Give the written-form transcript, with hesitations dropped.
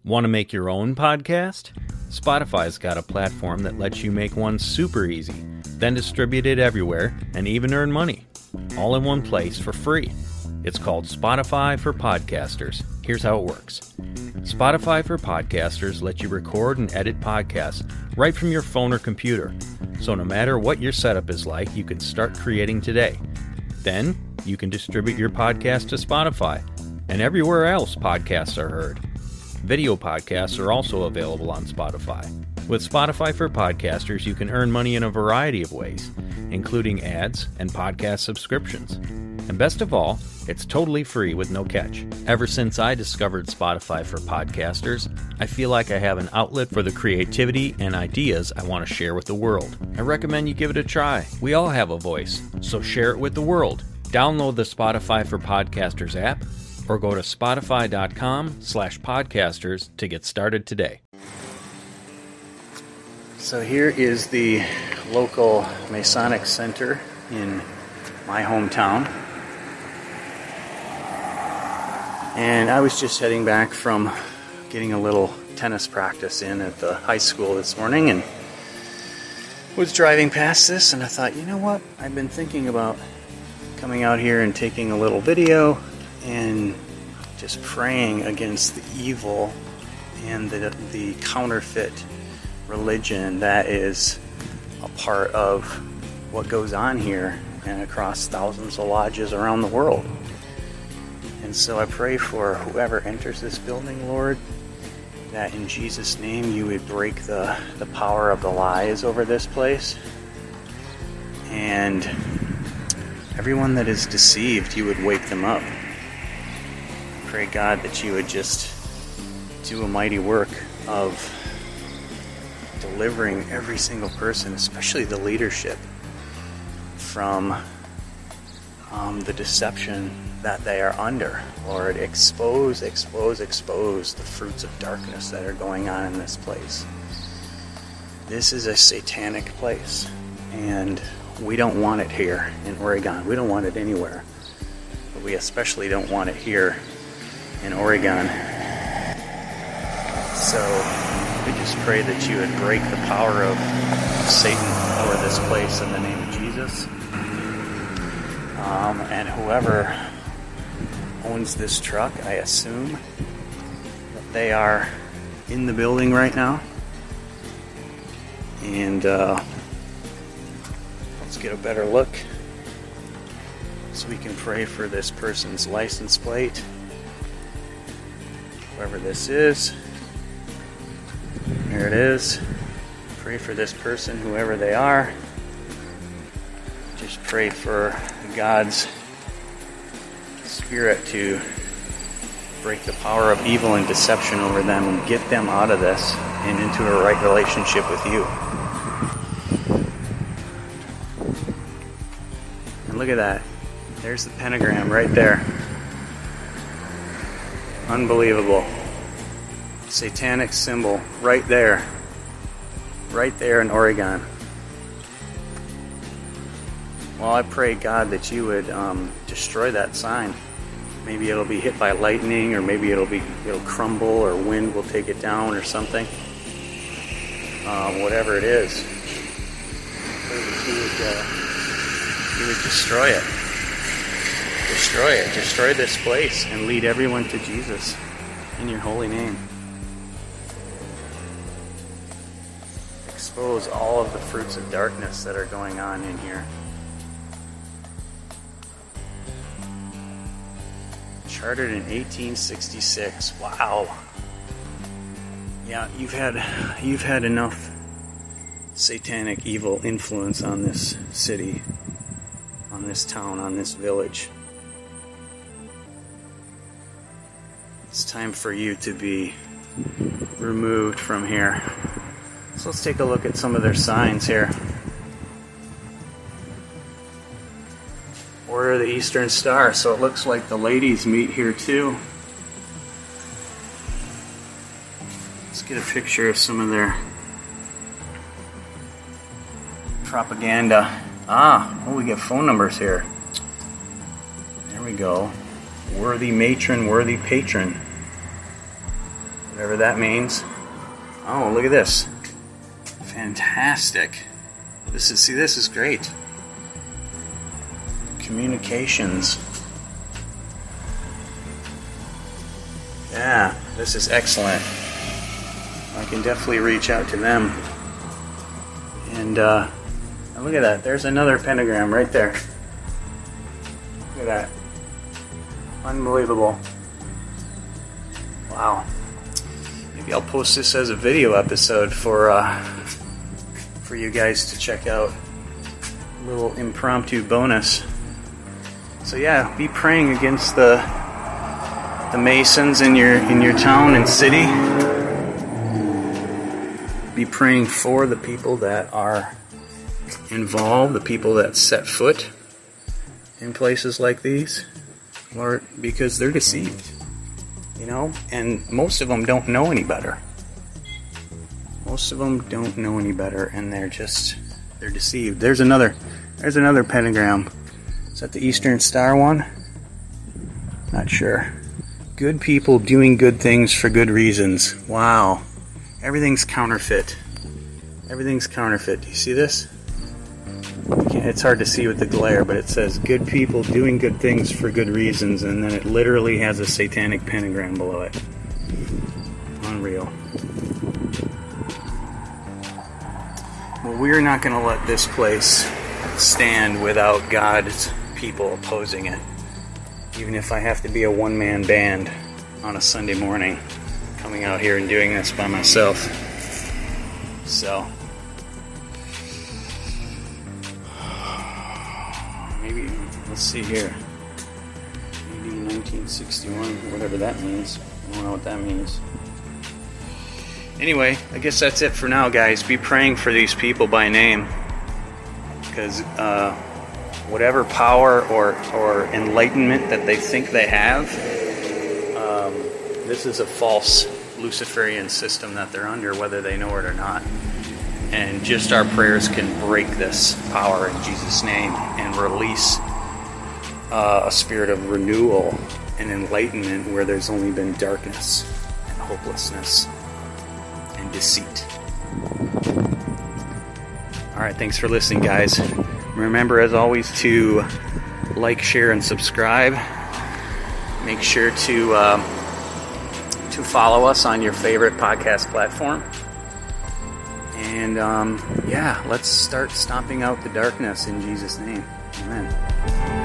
Want to make your own podcast? Spotify's got a platform that lets you make one super easy, then distribute it everywhere and even earn money. All in one place for free. It's called Spotify for Podcasters. Here's how it works. Spotify for Podcasters lets you record and edit podcasts right from your phone or computer. So no matter what your setup is like, you can start creating today. Then you can distribute your podcast to Spotify and everywhere else podcasts are heard. Video podcasts are also available on Spotify. With Spotify for Podcasters, you can earn money in a variety of ways, including ads and podcast subscriptions. And best of all, it's totally free with no catch. Ever since I discovered Spotify for Podcasters, I feel like I have an outlet for the creativity and ideas I want to share with the world. I recommend you give it a try. We all have a voice, so share it with the world. Download the Spotify for Podcasters app, or go to spotify.com/podcasters to get started today. So here is the local Masonic Center in my hometown. And I was just heading back from getting a little tennis practice in at the high school this morning and was driving past this, and I thought, you know what? I've been thinking about coming out here and taking a little video and just praying against the evil and the counterfeit religion that is a part of what goes on here and across thousands of lodges around the world. And so I pray for whoever enters this building, Lord, that in Jesus' name you would break the power of the lies over this place. And everyone that is deceived, you would wake them up. Pray, God, that you would just do a mighty work of delivering every single person, especially the leadership, from the deception that they are under. Lord, expose the fruits of darkness that are going on in this place. This is a satanic place, and we don't want it here in Oregon. We don't want it anywhere, but we especially don't want it here in Oregon. So we just pray that you would break the power of Satan over this place in the name of Jesus. And whoever owns this truck, I assume that they are in the building right now. And let's get a better look so we can pray for this person's license plate. Whoever this is, here it is. Pray for this person, whoever they are. Just pray for God's Spirit to break the power of evil and deception over them and get them out of this and into a right relationship with you. And look at that. There's the pentagram right there. Unbelievable. Satanic symbol right there. Right there in Oregon. Well, I pray, God, that you would destroy that sign. Maybe it'll be hit by lightning, or maybe it'll crumble, or wind will take it down, or something. Whatever it is, I pray that you would destroy it. Destroy it. Destroy this place and lead everyone to Jesus in your holy name. Expose all of the fruits of darkness that are going on in here. Chartered in 1866. Wow. Yeah, you've had enough satanic evil influence on this city, on this town, on this village. It's time for you to be removed from here. So let's take a look at some of their signs here. Order of the Eastern Star. So it looks like the ladies meet here too. Let's get a picture of some of their propaganda. We get phone numbers here. There we go. Worthy matron, worthy patron. whatever that means. Oh, look at this. Fantastic. This is great. Communications. Yeah, this is excellent. I can definitely reach out to them. And look at that. There's another pentagram right there. Look at that. Unbelievable. Wow. Maybe I'll post this as a video episode for you guys to check out. A little impromptu bonus. So yeah, be praying against the Masons in your town and city. Be praying for the people that are involved, the people that set foot in places like these, Lord, because they're deceived, and most of them don't know any better. Most of them don't know any better, and they're deceived. There's another pentagram. Is that the Eastern Star one? Not sure. Good people doing good things for good reasons. Wow. Everything's counterfeit. Everything's counterfeit. Do you see this? It's hard to see with the glare, but it says good people doing good things for good reasons, and then it literally has a satanic pentagram below it. Unreal. Well, we're not going to let this place stand without God's people opposing it. Even if I have to be a one-man band on a Sunday morning, coming out here and doing this by myself. So, maybe, let's see here. Maybe 1961, whatever that means. I don't know what that means. Anyway, I guess that's it for now, guys. Be praying for these people by name. Because whatever power or enlightenment that they think they have, this is a false Luciferian system that they're under, whether they know it or not. And just our prayers can break this power in Jesus' name and release a spirit of renewal and enlightenment where there's only been darkness and hopelessness and deceit. Alright, thanks for listening, guys. Remember, as always, to like, share, and subscribe. Make sure to follow us on your favorite podcast platform. And let's start stomping out the darkness in Jesus' name. Amen.